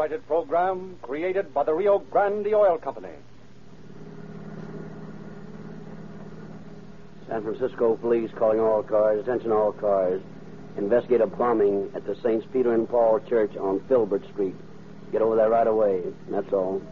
copyrighted program created by the Rio Grande Oil Company. San Francisco police calling all cars. Attention all cars. Investigate a bombing at the Saints Peter and Paul Church on Filbert Street. Get over there right away. That's all.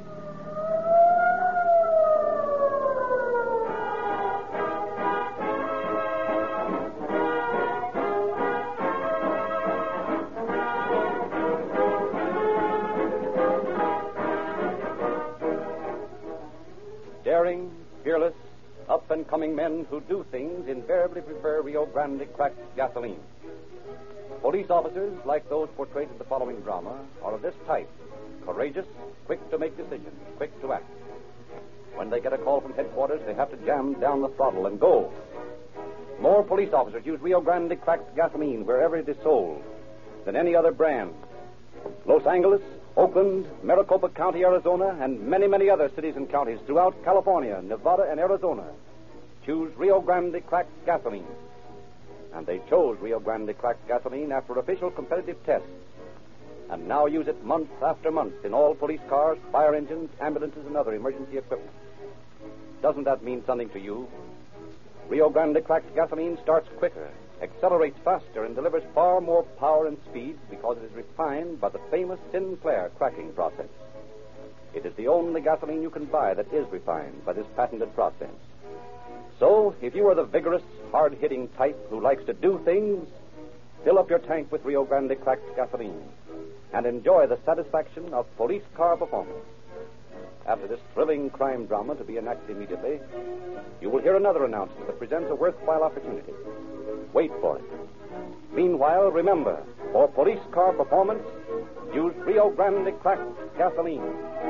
Daring, fearless, up-and-coming men who do things invariably prefer Rio Grande cracked gasoline. Police officers, like those portrayed in the following drama, are of this type: courageous, quick to make decisions, quick to act. When they get a call from headquarters, they have to jam down the throttle and go. More police officers use Rio Grande cracked gasoline wherever it is sold than any other brand. Los Angeles, Oakland, Maricopa County, Arizona, and many, many other cities and counties throughout California, Nevada, and Arizona choose Rio Grande cracked gasoline. And they chose Rio Grande cracked gasoline after official competitive tests, and now use it month after month in all police cars, fire engines, ambulances, and other emergency equipment. Doesn't that mean something to you? Rio Grande cracked gasoline starts quicker, accelerates faster, and delivers far more power and speed because it is refined by the famous Sinclair cracking process. It is the only gasoline you can buy that is refined by this patented process. So, if you are the vigorous, hard-hitting type who likes to do things, fill up your tank with Rio Grande cracked gasoline and enjoy the satisfaction of police car performance. After this thrilling crime drama to be enacted immediately, you will hear another announcement that presents a worthwhile opportunity. Wait for it. Meanwhile, remember, for police car performance, use Rio Grande cracked gasoline.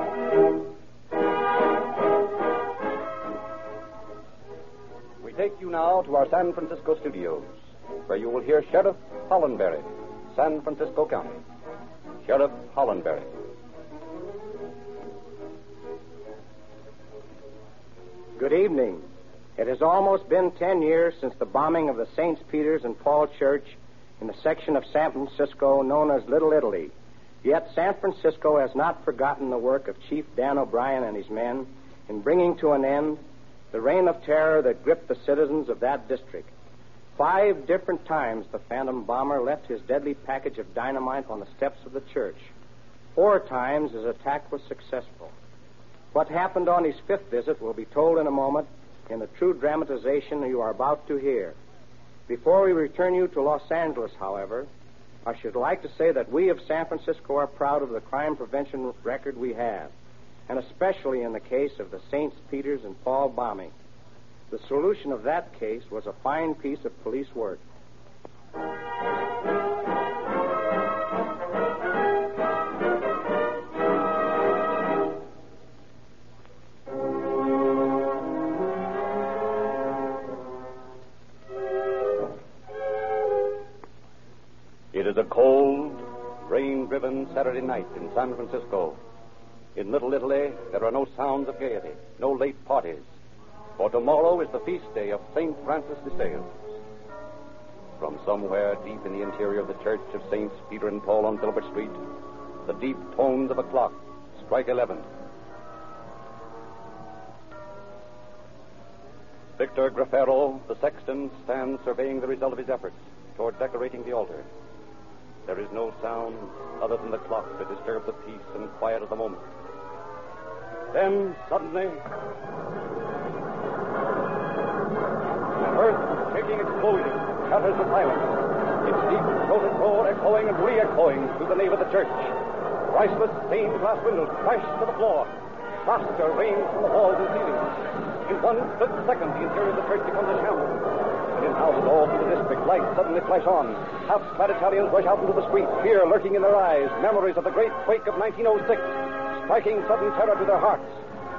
We take you now to our San Francisco studios, where you will hear Sheriff Hollenberry, San Francisco County. Sheriff Hollenberry. Good evening. It has almost been 10 years since the bombing of the St. Peter's and Paul Church in the section of San Francisco known as Little Italy. Yet San Francisco has not forgotten the work of Chief Dan O'Brien and his men in bringing to an end the reign of terror that gripped the citizens of that district. 5 different times the phantom bomber left his deadly package of dynamite on the steps of the church. 4 times his attack was successful. What happened on his 5th visit will be told in a moment in the true dramatization you are about to hear. Before we return you to Los Angeles, however, I should like to say that we of San Francisco are proud of the crime prevention record we have, and especially in the case of the St. Peter's and Paul bombing. The solution of that case was a fine piece of police work. It is a cold, rain-driven Saturday night in San Francisco. In Little Italy, there are no sounds of gaiety, no late parties, for tomorrow is the feast day of St. Francis de Sales. From somewhere deep in the interior of the church of Saints Peter and Paul on Filbert Street, the deep tones of a clock strike 11. Victor Grafero, the sexton, stands surveying the result of his efforts toward decorating the altar. There is no sound other than the clock to disturb the peace and quiet of the moment. Then, suddenly, an earth-shaking explosion shatters the silence, its deep throated roar echoing and re-echoing through the nave of the church. Priceless stained glass windows crash to the floor. Plaster rains from the walls and ceilings. In one split second, the interior of the church becomes a shambles. And in houses all through the district, lights suddenly flash on. Half-clad Italians rush out into the street, fear lurking in their eyes, memories of the great quake of 1906, striking sudden terror to their hearts.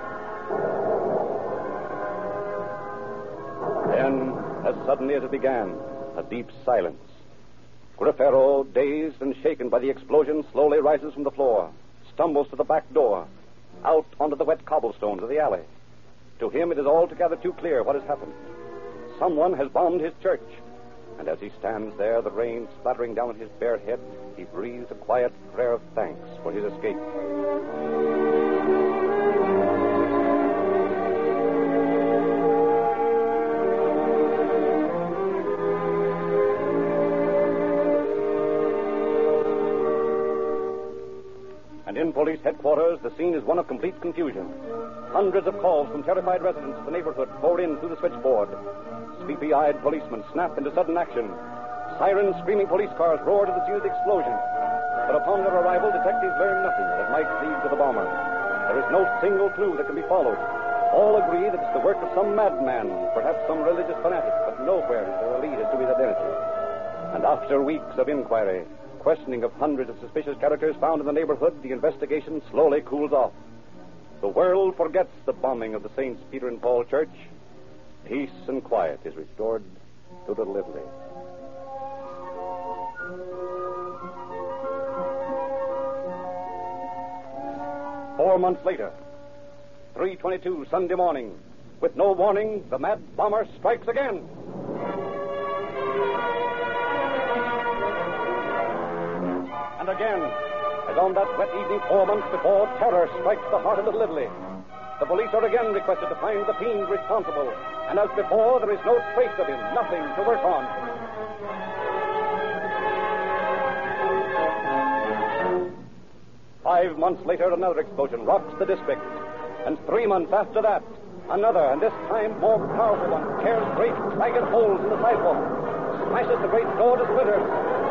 Then, as suddenly as it began, a deep silence. Grafero, dazed and shaken by the explosion, slowly rises from the floor, stumbles to the back door, out onto the wet cobblestones of the alley. To him, it is altogether too clear what has happened. Someone has bombed his church, And as he stands there, the rain splattering down on his bare head, he breathes a quiet prayer of thanks for his escape. And in police headquarters, the scene is one of complete confusion. Hundreds of calls from terrified residents of the neighborhood pour in through the switchboard. Sleepy-eyed policemen snap into sudden action. Sirens, screaming police cars roar to the scene of the explosion. But upon their arrival, detectives learn nothing that might lead to the bomber. There is no single clue that can be followed. All agree that it's the work of some madman, perhaps some religious fanatic, but nowhere is there a lead as to his identity. And after weeks of inquiry, questioning of hundreds of suspicious characters found in the neighborhood, the investigation slowly cools off. The world forgets the bombing of the Saints Peter and Paul Church. Peace and quiet is restored to Little Italy. Four months later, 3:22 Sunday morning. With no warning, the mad bomber strikes again. And again, as on that wet evening 4 months before, terror strikes the heart of Little Italy. The police are again requested to find the fiend responsible. And as before, there is no trace of him, nothing to work on. 5 months later, another explosion rocks the district. And 3 months after that, another, and this time more powerful one, tears great ragged holes in the sidewalk, smashes the great door to splinters.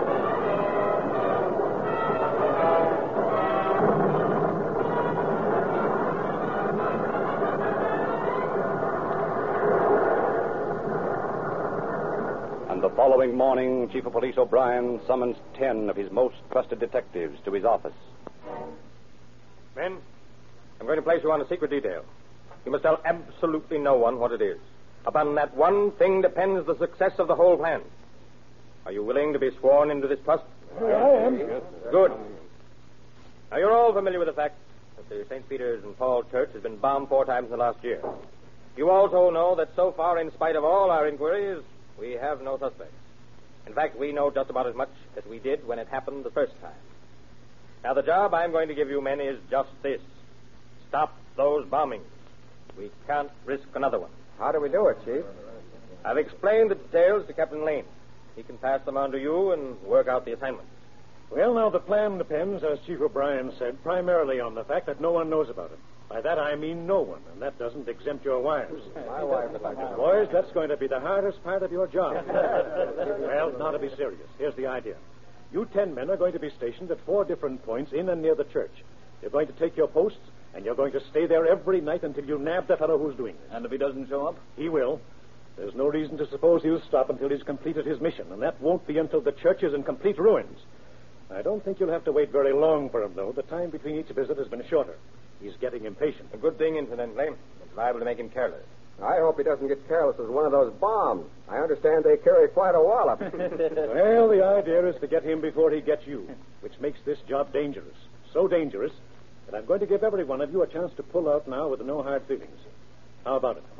And the following morning, Chief of Police O'Brien summons 10 of his most trusted detectives to his office. Men, I'm going to place you on a secret detail. You must tell absolutely no one what it is. Upon that one thing depends the success of the whole plan. Are you willing to be sworn into this trust? I am. Good. Now, you're all familiar with the fact that the St. Peter's and Paul Church has been bombed 4 times in the last year. You also know that so far, in spite of all our inquiries, we have no suspects. In fact, we know just about as much as we did when it happened the first time. Now, the job I'm going to give you men is just this. Stop those bombings. We can't risk another one. How do we do it, Chief? I've explained the details to Captain Lane. He can pass them on to you and work out the assignment. Well, now, the plan depends, as Chief O'Brien said, primarily on the fact that no one knows about it. By that, I mean no one, and that doesn't exempt your wives. My wife would like to know. Boys, that's going to be the hardest part of your job. Well, now to be serious. Here's the idea. You 10 men are going to be stationed at 4 different points in and near the church. You're going to take your posts, and you're going to stay there every night until you nab the fellow who's doing this. And if he doesn't show up? He will. There's no reason to suppose he'll stop until he's completed his mission, and that won't be until the church is in complete ruins. I don't think you'll have to wait very long for him, though. The time between each visit has been shorter. He's getting impatient. A good thing, incidentally. It's liable to make him careless. I hope he doesn't get careless with one of those bombs. I understand they carry quite a wallop. Well, the idea is to get him before he gets you, which makes this job dangerous. So dangerous that I'm going to give every one of you a chance to pull out now with no hard feelings. How about it?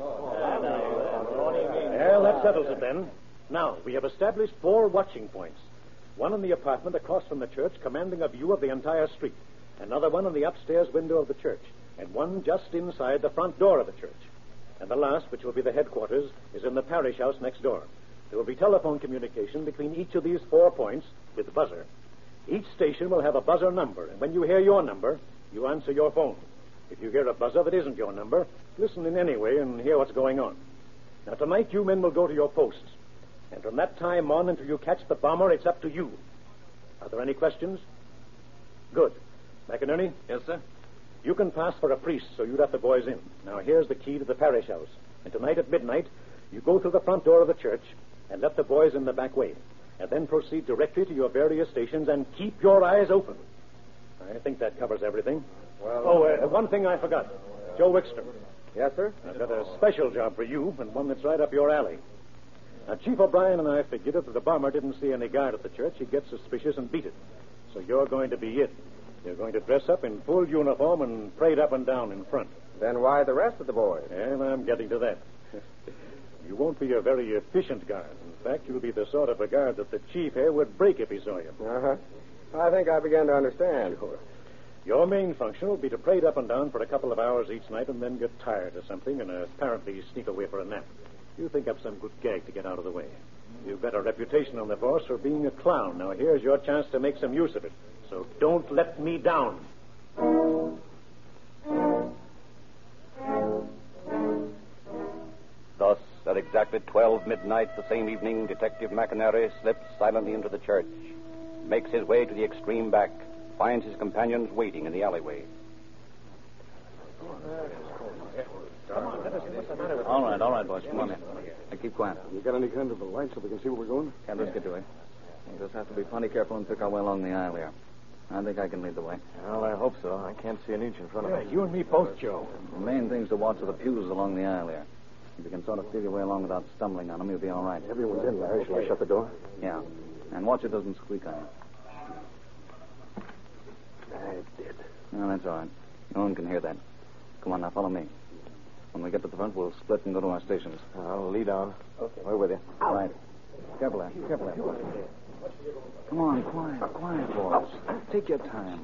Well, that settles it then. Now, we have established 4 watching points. One in the apartment across from the church, commanding a view of the entire street. Another one in the upstairs window of the church. And one just inside the front door of the church. And the last, which will be the headquarters, is in the parish house next door. There will be telephone communication between each of these 4 points with the buzzer. Each station will have a buzzer number, and when you hear your number, you answer your phone. If you hear a buzzer that isn't your number, listen in anyway and hear what's going on. Now, tonight, you men will go to your posts. And from that time on until you catch the bomber, it's up to you. Are there any questions? Good. McInerney? Yes, sir? You can pass for a priest, so you let the boys in. Now, here's the key to the parish house. And tonight at midnight, you go through the front door of the church and let the boys in the back way. And then proceed directly to your various stations and keep your eyes open. I think that covers everything. Well, one thing I forgot. Joe Wickstrom. Yes, sir? I've got a special job for you, and one that's right up your alley. Now, Chief O'Brien and I figured if the bomber didn't see any guard at the church, he'd get suspicious and beat it. So you're going to be it. You're going to dress up in full uniform and parade up and down in front. Then why the rest of the boys? And I'm getting to that. You won't be a very efficient guard. In In fact, you'll be the sort of a guard that the chief here would break if he saw you. Uh-huh. I think I begin to understand. Sure. Your main function will be to parade up and down for a couple of hours each night and then get tired of something and apparently sneak away for a nap. You think up some good gag to get out of the way. You've got a reputation on the force for being a clown. Now, here's your chance to make some use of it. So don't let me down. Thus, at exactly 12 midnight the same evening, Detective McInerney slips silently into the church, makes his way to the extreme back, finds his companions waiting in the alleyway. All right, boys. Come on in. Now keep quiet. You got any kind of a light so we can see where we're going? Can't risk it, do we? We'll just have to be plenty careful and pick our way along the aisle here. I think I can lead the way. Well, I hope so. I can't see an inch in front of me. You and me both, Joe. The main thing's to watch for the pews along the aisle here. If you can sort of feel your way along without stumbling on them, you'll be all right. Everyone's in, Larry. Shall I shut the door? Yeah. And watch it doesn't squeak on you. It did. No, that's all right. No one can hear that. Come on, now, follow me. When we get to the front, we'll split and go to our stations. I'll lead on. Okay. We're with you. All right. Careful there. Come on, quiet, boys. Take your time.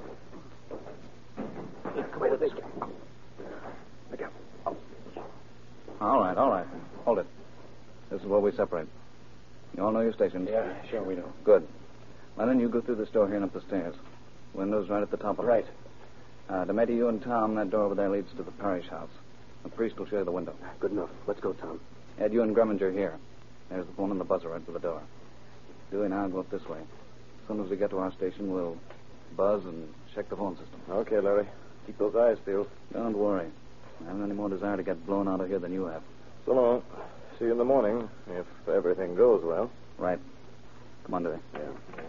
Come here, this guy. Look out. All right. Hold it. This is where we separate. You all know your stations? Yeah, sure we know. Good. Well, then you go through this door here and up the stairs. Window's right at the top of it. Right. DeMetti, you and Tom, that door over there leads to the parish house. The priest will show you the window. Good enough. Let's go, Tom. Ed, you and Greminger here. There's the phone and the buzzer right to the door. Dewey and I'll go up this way. As soon as we get to our station, we'll buzz and check the phone system. Okay, Larry. Keep those eyes peeled. Don't worry. I haven't any more desire to get blown out of here than you have. So long. See you in the morning, if everything goes well. Right. Come on, Dewey. Yeah.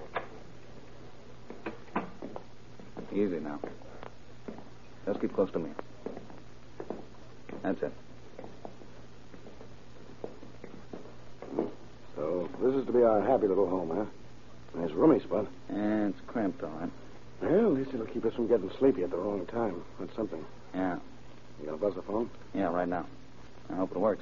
Easy now. Just keep close to me. That's it. So, this is to be our happy little home, huh? Nice roomy spot. And it's cramped, all right. Well, at least it'll keep us from getting sleepy at the wrong time. That's something. Yeah. You gonna buzz the phone? Yeah, right now. I hope it works.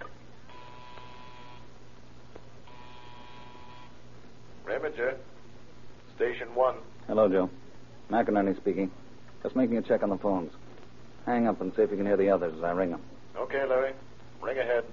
Reminger, Station 1. Hello, Joe. McInerney speaking. Just making a check on the phones. Hang up and see if you can hear the others as I ring them. Okay, Larry. Ring ahead.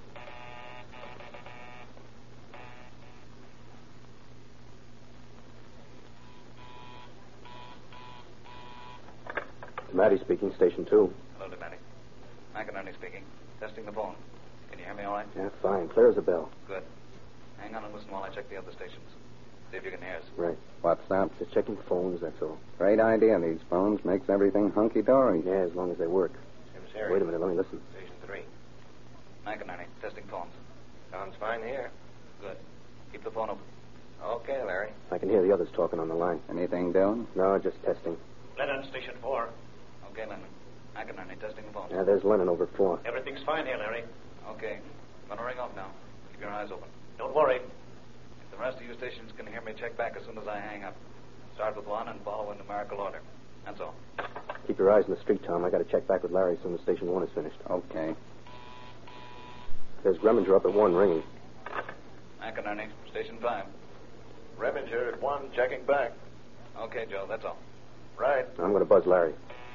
Matty speaking, Station 2. Hello, DeMetti. McInerney speaking. Testing the phone. Can you hear me all right? Yeah, fine. Clear as a bell. Good. Hang on and listen while I check the other stations. See if you can hear us. Right. What's that? Just checking phones, that's all. Great idea. These phones makes everything hunky-dory. Yeah, as long as they work. Seems Harry. Wait a minute, let me listen. Station 3. McInerney, testing phones. Sounds fine here. Good. Keep the phone open. Okay, Larry. I can hear the others talking on the line. Anything doing? No, just testing. Lennon, Station 4. Okay, Lennon. McInerney, testing the phones. Yeah, there's Lennon over 4. Everything's fine here, Larry. Okay. I'm going to ring off now. Keep your eyes open. Don't worry. If the rest of you stations can hear me, check back as soon as I hang up. Start with one and follow in numerical order. That's all. Keep your eyes on the street, Tom. I got to check back with Larry as soon as Station 1 is finished. Okay. There's Greminger up at 1 ringing. McInerney, Station 5. Reminger at 1, checking back. Okay, Joe, that's all. Right. I'm going to buzz Larry.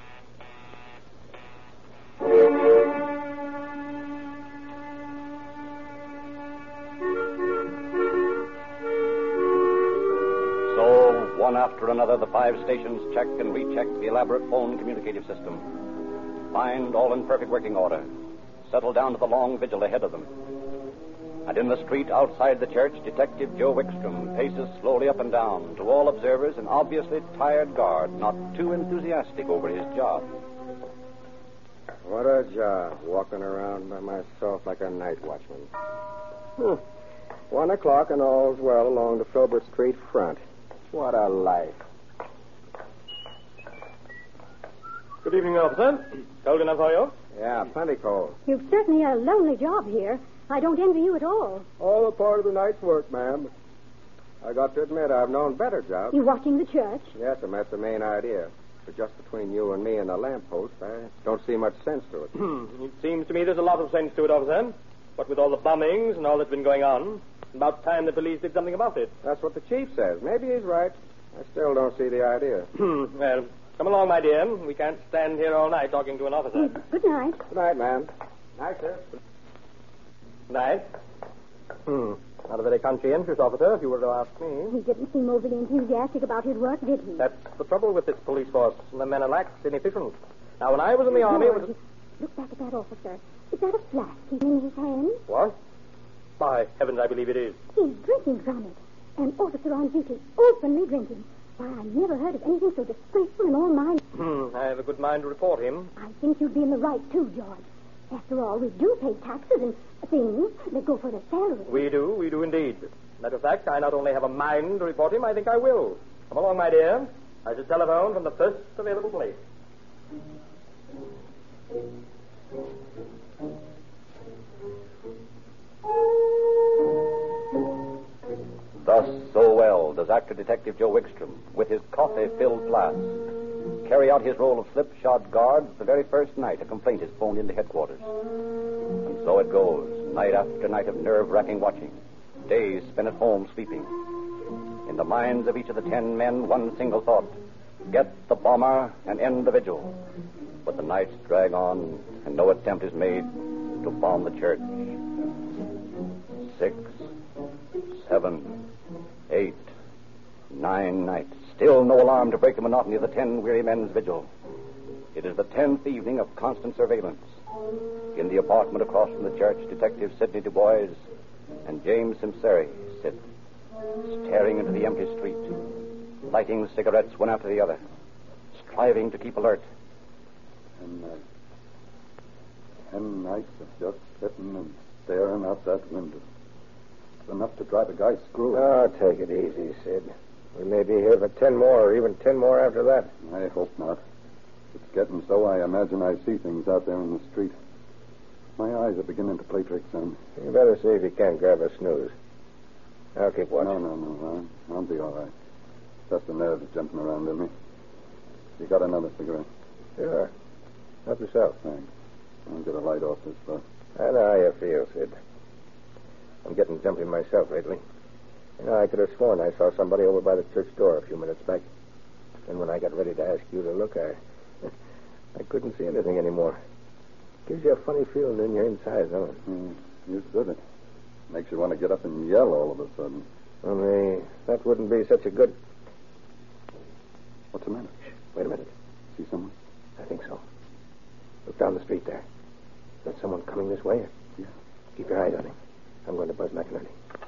So, one after another, the 5 stations check and recheck the elaborate phone communicative system. Find all in perfect working order. Settle down to the long vigil ahead of them. And in the street outside the church, Detective Joe Wickstrom paces slowly up and down, to all observers an obviously tired guard, not too enthusiastic over his job. What a job, walking around by myself like a night watchman. 1 o'clock and all's well along the Filbert Street front. What a life. Good evening, officer. Cold enough for you? Yeah, plenty cold. You've certainly had a lonely job here. I don't envy you at all. All a part of the night's work, ma'am. I got to admit, I've known better jobs. You watching the church? Yes, and that's the main idea. But just between you and me and the lamppost, I don't see much sense to it. It seems to me there's a lot of sense to it, officer. What with all the bombings and all that's been going on, it's about time the police did something about it. That's what the chief says. Maybe he's right. I still don't see the idea. Well, come along, my dear. We can't stand here all night talking to an officer. Good night. Good night, ma'am. Night, sir. Night. Not a very conscientious officer, if you were to ask me. He didn't seem overly enthusiastic about his work, did he? That's the trouble with this police force. The men are lax, inefficient. Now, when I was in the army... George, look back at that officer. Is that a flask he's in his hand? What? By heavens, I believe it is. He's drinking from it. An officer on duty, openly drinking. Why, I never heard of anything so disgraceful in all my... I have a good mind to report him. I think you'd be in the right, too, George. After all, we do pay taxes and things that go for the salary. We do indeed. Matter of fact, I not only have a mind to report him, I think I will. Come along, my dear. I shall telephone from the first available place. Thus, so well does actor Detective Joe Wickstrom, with his coffee-filled flask, carry out his role of slipshod guard the very first night a complaint is phoned into headquarters. And so it goes, night after night of nerve-wracking watching, days spent at home sleeping. In the minds of each of the 10 men, one single thought: get the bomber and end the vigil. But the nights drag on, and no attempt is made to bomb the church. 6, 7, 8, 9 nights. Still no alarm to break the monotony of the 10 weary men's vigil. It is the 10th evening of constant surveillance. In the apartment across from the church, Detective Sidney Du Bois and James Simseri sit, staring into the empty street, lighting cigarettes one after the other, striving to keep alert. 10 nights of just sitting and staring out that window. It's enough to drive a guy screwy. Oh, take it easy, Sid. We may be here for 10 more, or even 10 more after that. I hope not. It's getting so I imagine I see things out there in the street. My eyes are beginning to play tricks on me. You better see if you can't grab a snooze. I'll keep watching. No. I'll be all right. Just the nerves jumping around in me. You got another cigarette? Sure. Help yourself. Thanks. I'll get a light off this stuff. I know how you feel, Sid. I'm getting jumpy myself lately. You know, I could have sworn I saw somebody over by the church door a few minutes back. And when I got ready to ask you to look, I couldn't see anything anymore. Gives you a funny feeling in your inside, don't it? You said it. Makes you want to get up and yell all of a sudden. Only that wouldn't be such a good... What's the matter? Shh, wait a minute. See someone? I think so. Look down the street there. Is that someone coming this way? Yeah. Keep your eyes on him. I'm going to Buzz McInerney.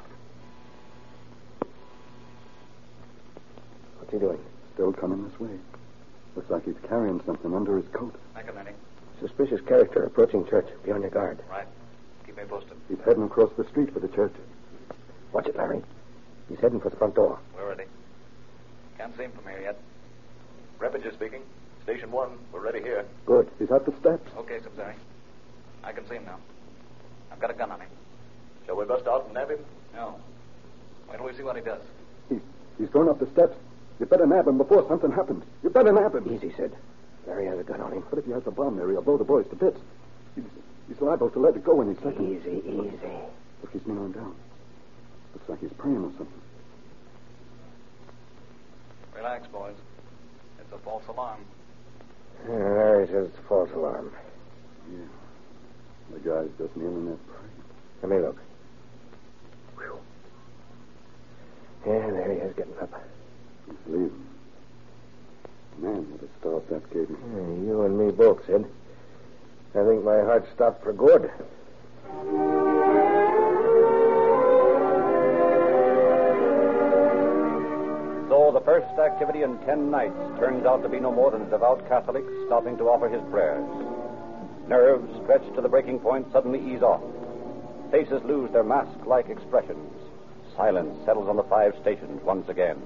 What's he doing? Still coming this way. Looks like he's carrying something under his coat. McInerney. Suspicious character approaching church. Be on your guard. Right. Keep me posted. He's heading across the street for the church. Watch it, Larry. He's heading for the front door. Where are they? Can't see him from here yet. Repinger speaking. Station 1. We're ready here. Good. He's at the steps. Okay, Simsari. I can see him now. I've got a gun on him. Shall we bust out and nab him? No. Wait till we see what he does. He's going up the steps. You better nab him before something happens. You better nab him. Easy, Sid. Larry has a gun on him. What if he has a bomb there? He'll blow the boys to bits. He's liable to let it go any second. Easy. Look, he's kneeling down. Looks like he's praying or something. Relax, boys. It's a false alarm. Larry says it's a false alarm. Yeah. The guy's just kneeling there praying. Let me look. Whew. Yeah, there he is getting up. He's leaving. Man, what a start that gave me. You and me both, Sid. I think my heart stopped for good. So the first activity in 10 nights turns out to be no more than a devout Catholic stopping to offer his prayers. Nerves stretched to the breaking point suddenly ease off. Faces lose their mask-like expressions. Silence settles on the 5 stations once again.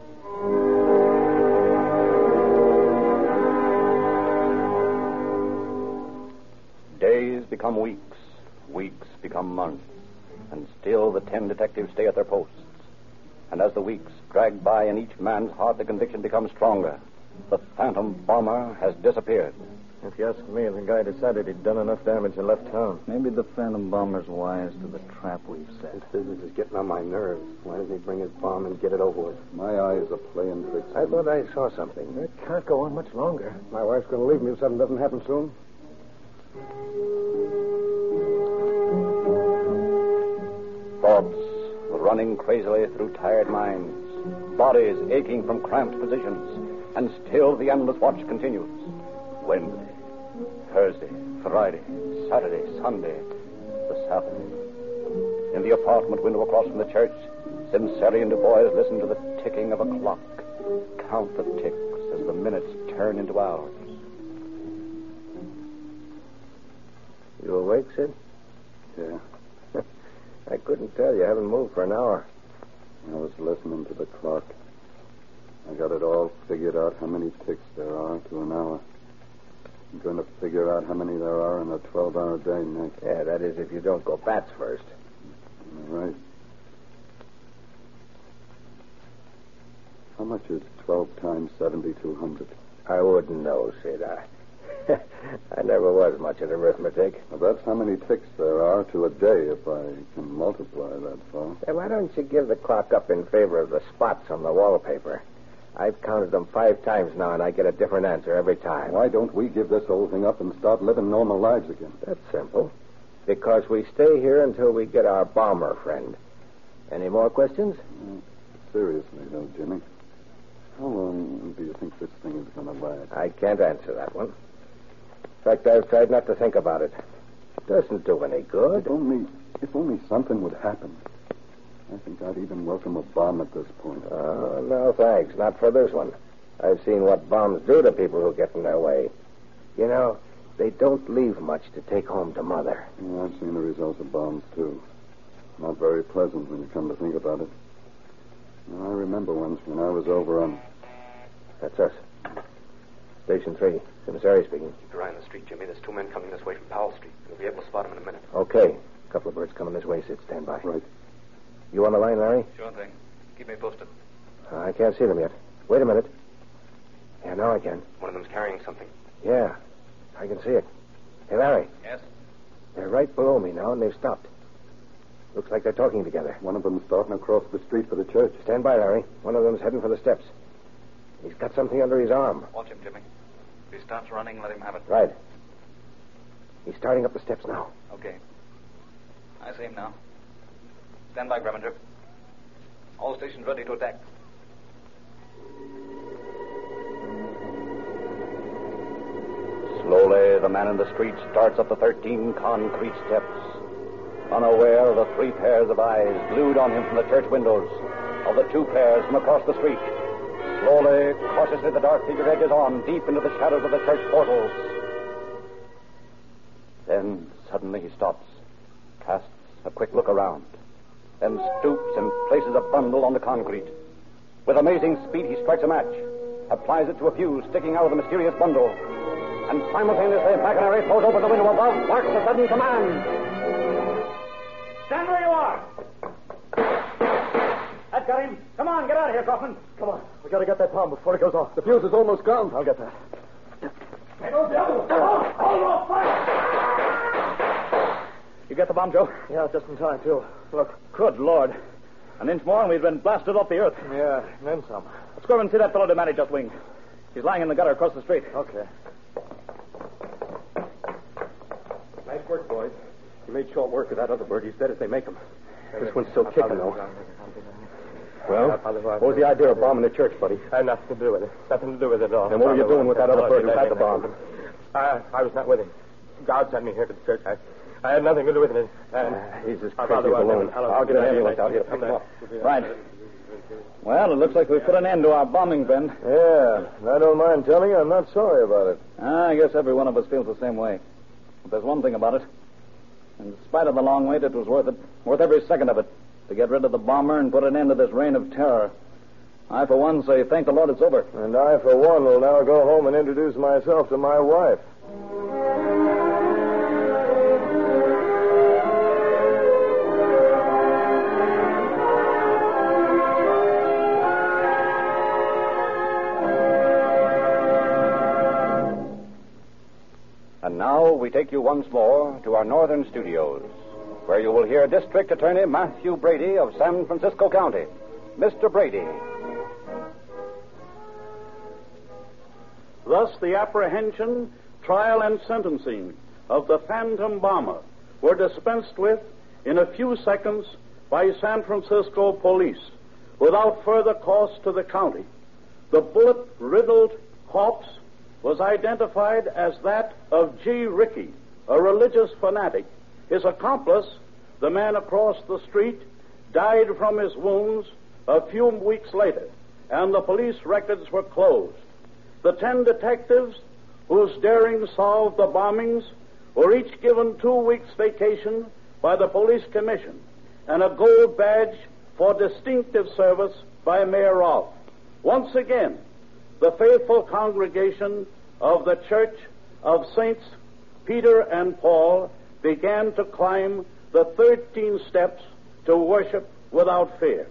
Days become weeks, weeks become months, and still the 10 detectives stay at their posts. And as the weeks drag by in each man's heart, the conviction becomes stronger. The phantom bomber has disappeared. If you ask me, the guy decided he'd done enough damage and left town. Maybe the Phantom Bomber's wise to the trap we've set. This business is getting on my nerves. Why doesn't he bring his bomb and get it over with? My eyes are playing tricks. I thought I saw something. It can't go on much longer. My wife's going to leave me if something doesn't happen soon. Thoughts running crazily through tired minds, bodies aching from cramped positions, and still the endless watch continues. Wednesday, Thursday, Friday, Saturday, Sunday, the Sabbath. In the apartment window across from the church, Sinceri and Du Bois listen to the ticking of a clock, count the ticks as the minutes turn into hours. You awake, Sid? Yeah. I couldn't tell. You haven't moved for an hour. I was listening to the clock. I got it all figured out how many ticks there are to an hour. I'm going to figure out how many there are in a 12-hour day next. Yeah, that is if you don't go bats first. All right. How much is 12 times 7,200? I wouldn't know, Sid. I never was much at arithmetic. Well, that's how many ticks there are to a day if I can multiply that far. Hey, why don't you give the clock up in favor of the spots on the wallpaper? I've counted them 5 times now, and I get a different answer every time. Why don't we give this whole thing up and start living normal lives again? That's simple. Because we stay here until we get our bomber friend. Any more questions? Seriously, though, Jimmy. How long do you think this thing is going to last? I can't answer that one. In fact, I've tried not to think about it. It doesn't do any good. If only something would happen. I think I'd even welcome a bomb at this point. Oh, no, thanks. Not for this one. I've seen what bombs do to people who get in their way. You know, they don't leave much to take home to Mother. Yeah, I've seen the results of bombs, too. Not very pleasant when you come to think about it. I remember once when I was over on... That's us. Station 3. Commissary speaking. Keep your eye on the street, Jimmy. There's 2 men coming this way from Powell Street. You'll be able to spot them in a minute. Okay. A couple of birds coming this way, Sid. Stand by. Right. You on the line, Larry? Sure thing. Keep me posted. I can't see them yet. Wait a minute. Yeah, now I can. One of them's carrying something. Yeah, I can see it. Hey, Larry. Yes? They're right below me now, and they've stopped. Looks like they're talking together. One of them's starting across the street for the church. Stand by, Larry. One of them's heading for the steps. He's got something under his arm. Watch him, Jimmy. If he starts running, let him have it. Right. He's starting up the steps now. Okay. I see him now. Stand by, Greminger. All stations ready to attack. Slowly, the man in the street starts up the 13 concrete steps, unaware of the 3 pairs of eyes glued on him from the church windows, of the 2 pairs from across the street. Slowly, cautiously, the dark figure edges on deep into the shadows of the church portals. Then, suddenly, he stops, casts a quick look around, then stoops and places a bundle on the concrete. With amazing speed, he strikes a match, applies it to a fuse sticking out of the mysterious bundle, and simultaneously, McInerney throws open the window above, barks a sudden command. Stand where you are. That got him. Come on, get out of here, Kaufman. Come on. We gotta get that bomb before it goes off. The fuse is almost gone. I'll get that. Hold fire! You get the bomb, Joe? Yeah, just in time, too. Look. Good Lord. An inch more and we'd been blasted off the earth. Yeah, and then some. Let's go over and see that fellow DeManny just winged. He's lying in the gutter across the street. Okay. Nice work, boys. You made short work of that other bird. He's dead if they make him. This one's still kicking, though. Well, what was the idea of bombing the church, buddy? I had nothing to do with it. Nothing to do with it at all. And what were you doing with that other bird who had the bomb? I was not with him. God sent me here to the church. I had nothing to do with it. And he's as crazy as a balloon. I'll get an ambulance out here to pick him up. Right. Well, it looks like we've put an end to our bombing, Ben. Yeah, I don't mind telling you, I'm not sorry about it. I guess every one of us feels the same way. But there's one thing about it. In spite of the long wait, it was worth it. Worth every second of it. To get rid of the bomber and put an end to this reign of terror. I, for one, say thank the Lord it's over. And I, for one, will now go home and introduce myself to my wife. And now we take you once more to our northern studios, where you will hear District Attorney Matthew Brady of San Francisco County. Mr. Brady. Thus, the apprehension, trial, and sentencing of the Phantom Bomber were dispensed with in a few seconds by San Francisco police without further cost to the county. The bullet-riddled corpse was identified as that of G. Rickey, a religious fanatic. His accomplice, the man across the street, died from his wounds a few weeks later, and the police records were closed. The 10 detectives whose daring solved the bombings were each given 2 weeks' vacation by the police commission and a gold badge for distinctive service by Mayor Rolfe. Once again, the faithful congregation of the Church of Saints Peter and Paul began to climb the 13 steps to worship without fear.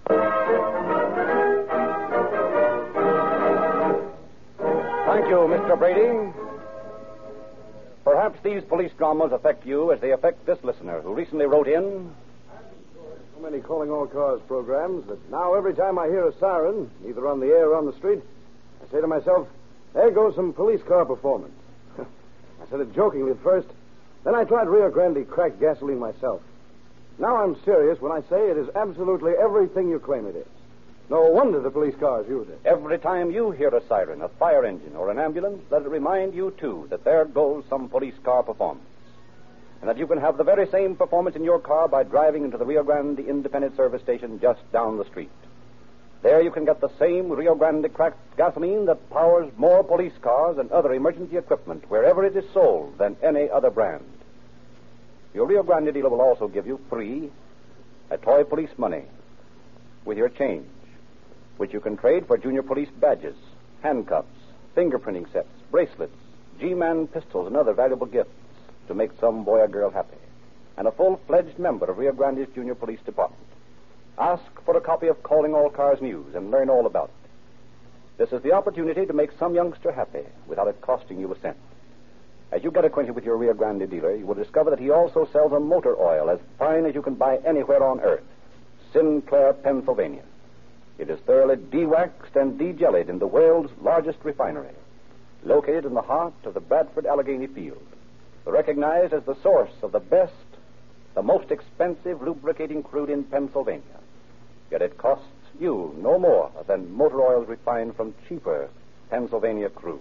Thank you, Mr. Brady. Perhaps these police dramas affect you as they affect this listener who recently wrote in. So many calling all cars programs that now every time I hear a siren, either on the air or on the street, I say to myself, there goes some police car performance. I said it jokingly at first. Then I tried Rio Grande cracked gasoline myself. Now I'm serious when I say it is absolutely everything you claim it is. No wonder the police cars use it. Every time you hear a siren, a fire engine, or an ambulance, let it remind you, too, that there goes some police car performance. And that you can have the very same performance in your car by driving into the Rio Grande Independent Service Station just down the street. There you can get the same Rio Grande cracked gasoline that powers more police cars and other emergency equipment wherever it is sold than any other brand. Your Rio Grande dealer will also give you free a toy police money with your change, which you can trade for junior police badges, handcuffs, fingerprinting sets, bracelets, G-Man pistols, and other valuable gifts to make some boy or girl happy, and a full-fledged member of Rio Grande's Junior Police Department. Ask for a copy of Calling All Cars News and learn all about it. This is the opportunity to make some youngster happy without it costing you a cent. As you get acquainted with your Rio Grande dealer, you will discover that he also sells a motor oil as fine as you can buy anywhere on earth, Sinclair, Pennsylvania. It is thoroughly de-waxed and de-jellied in the world's largest refinery, located in the heart of the Bradford Allegheny field, recognized as the source of the best, the most expensive lubricating crude in Pennsylvania. Yet it costs you no more than motor oils refined from cheaper Pennsylvania crude.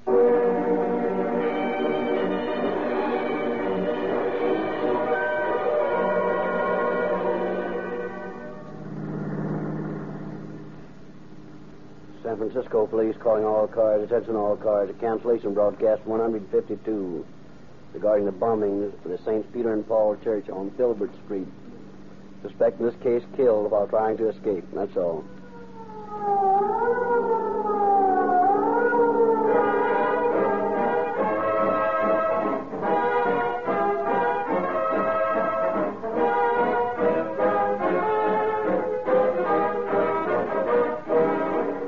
San Francisco police calling all cars, attention all cars, a cancellation broadcast 152 regarding the bombings of the St. Peter and Paul Church on Filbert Street. Suspect in this case killed while trying to escape. That's all.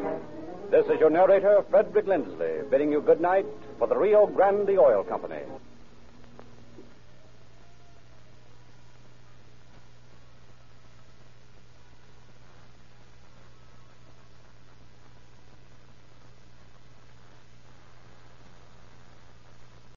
This is your narrator, Frederick Lindsley, bidding you good night for the Rio Grande Oil Company.